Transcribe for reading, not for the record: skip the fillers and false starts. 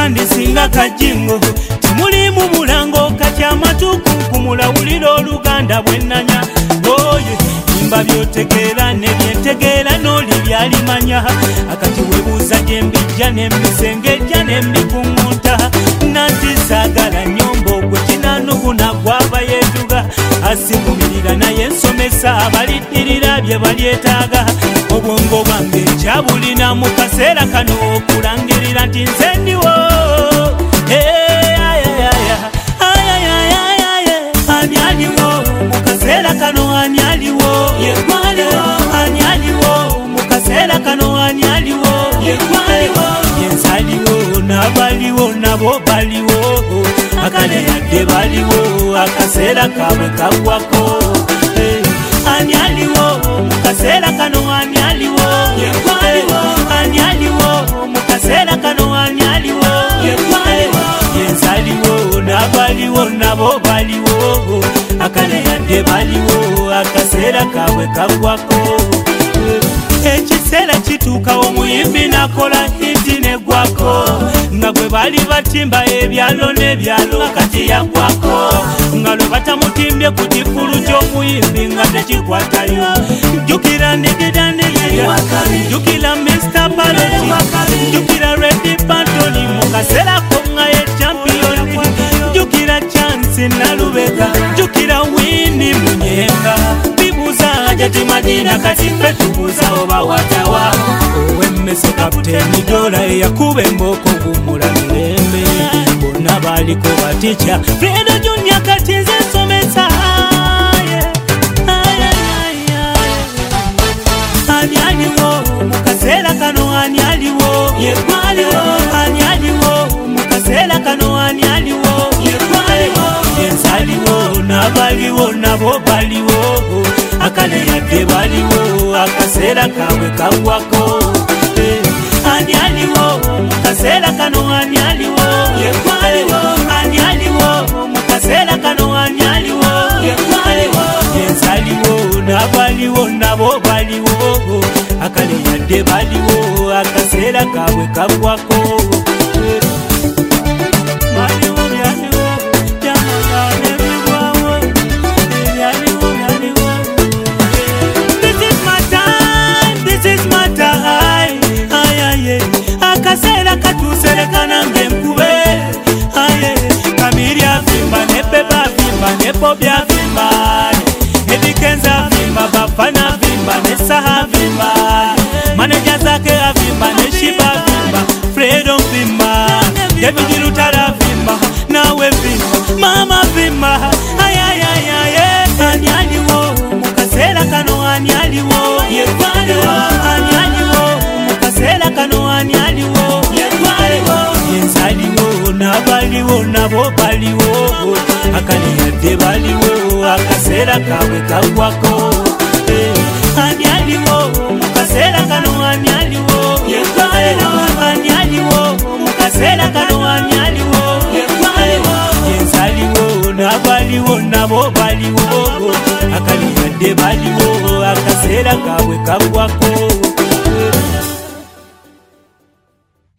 kandisinga kajingo timulimu mulango katya matuku kumulawulira oluganda bwenanya oye imba byotegeera nebyentegeera noli byalimanya akati webuuza gyembijja nemisengejja nembikungunta nanti saagala nyombo gwe kinanuguna gwaba yeetuga asigumirira naye nsomesa abaliddirira bye balyetaaga obwongo bwange nkyabulina mu kaseera kano okulangirira nti nze ndiwo ani aliwo mu kaseera kano ani aliwo ani aliwo mu kaseera kano ani aliwo yensaliwo n'abaliwo nabo baliwo akale yadde baliwo akaseera kaabwe kagwako ani aliwo mu kaseera kano ani aliwo ani aliwo mu kaseera kano ani aliwo yensaliwo n'abaliwo nabo baliwo akale yadde baliwo akaseera kaabwe kagwako ekiseera kituuka omuyimbi nakola hiti negwako nga gwe bali batimba ebyalo n'ebyalo kati yagwako nga lwe batamutimbye ku kifulu ky'omuyimbi nga tekikwatayo jjukira ndigidandiyira jjukira Mr. Paloti jjukira Reddy Pantoni mu kaseera ko nga ye champiyoni jjukira Chance Nalubega jjukira Winnie Munyenga bibuuza jati Madina kati ffe tubuuza oba watawa owemmese kapiteeni Dola eyakuba embooko gumula mirembe bonna baaliko batica Fredo Junior kati nze nsomesa ani aliwo mu kaseera kano ani aliwo ani aliwo mu kaseera kano ani aliwo yensaliwo n'abaliwo nabo baliwo akale yadde baliwo akaseera kaabwe kagwako ani aliwo mu kaseera kano ani aliwo ani aliwo mu kaseera kano ani aliwo yensaliwo n'abaliwo nabo baliwo akale yadde baliwo akaseera kaabwe kagwako akaseera katuusereka nange nkube Kamiri avimba ne Beba avimba ne Bobi avimba Edikenza avimba Bafana avimba ne Saha avimba Manager zake avimba ne Shiba avimba Fredo avimba David Lutara avimba nawe avimba Mama avimba ani aliwo mu kaseera kano ani aliwo ani aliwo mu kaseera kano ani aliwo yensaliwo n'abaliwo nabo baliwo akale yadde baliwo akaseera kaabwe kagwako ani aliwo mu kaseera kano ani aliwo ani aliwo mu kaseera kano ani aliwo yensaliwo n'abaliwo nabo baliwo akale yadde baliwo akaseera kaabwe kagwako